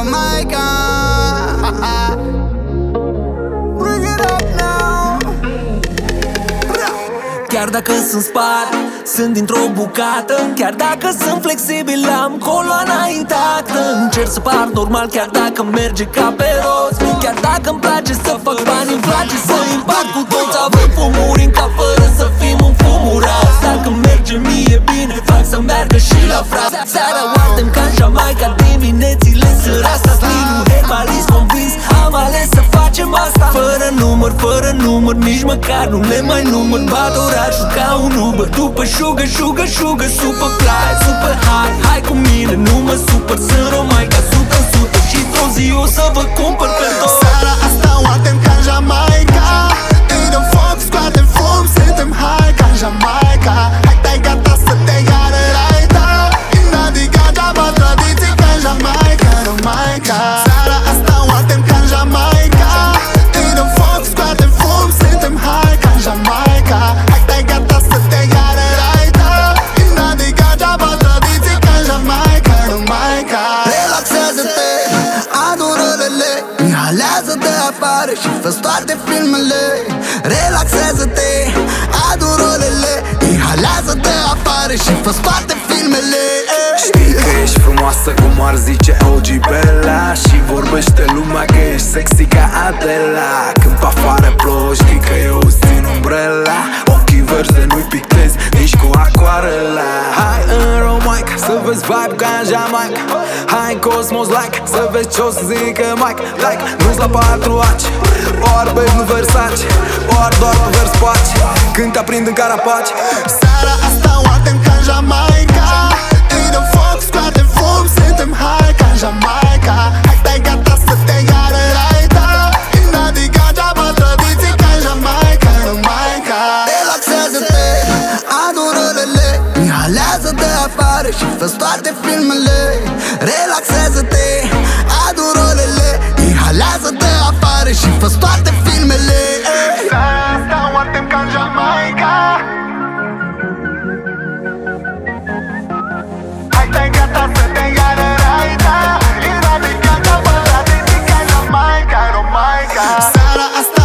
Jamaica. Bring it up now. Chiar dacă sunt spart, sunt dintr-o bucată. Chiar dacă sunt flexibil, am coloana intactă. Încerc să par normal, chiar dacă merge ca pe roți. Chiar dacă îmi place să fac bani, îmi place să împart cu toți. Avem fumuri în cap fără să fim înfumurați. Dacă merge mie bine, fac să meargă și la frat. Seara oartem ca în Jamaica, diminețile sunt rasta. Stilul herbalist convins, am ales să facem asta. Fără număr, nici măcar nu le mai număr. Bat orașul ca un Uber, după sugar, super fly, super high. Hai cu mine, nu mă supăr, sunt romaica 100% și într-o zi o să vă cumpăr pe toți. Seara asta oartem ca în Jamaica. Îi dăm foc, scoatem fum, suntem high ca în Jamaica. Hai, stai gata să te iară raita. Adică deaba tradiții ca în Jamaica, Romaica. Seara asta oartem ca în Jamaica. Îi dăm foc, scoatem fum, suntem high ca în Jamaica. Hai, stai gata să te iară raita. Adică deaba tradiții ca în Jamaica, Romaica. Relaxează-te, adoră-le, inhalează-te afară și fă-ți toate filmele. Relaxează-te, adoră-le, inhalează-te afară și fă-ți toate filmele. Știi că ești frumoasă cum ar zice OG Bella, și vorbește lumea că ești sexy ca Adela. Când pe afară plouă știi că eu țin umbrela. Ochii verzi de nu-i pictezi nici cu aquarela. Hai în Romaica să vezi vibe ca în Jamaica. Hai în Cosmos like să vezi ce-o să zică Mike. Like, nu-s la 4 aci, ori babe nu Versace, ori doar pe vers paci când te aprind în carapaci. Seara asta oartem ca în Jamaica. Îi dăm foc, scoatem fum, suntem high ca în Jamaica. Hai, stai gata să te iară raita. Adică deaba tradiții ca în Jamaica, Romaica. Relaxează-te, adoră-le, inhalează-te afară și fă-ți toate filmele. Relaxează-te, adoră-le, inhalează-te afară și fă-ți toate filmele. Seara asta oartem ca în Jamaica. Hai, stai gata să te iară raita. Adică deaba tradiții ca în Jamaica, Romaica. Seara asta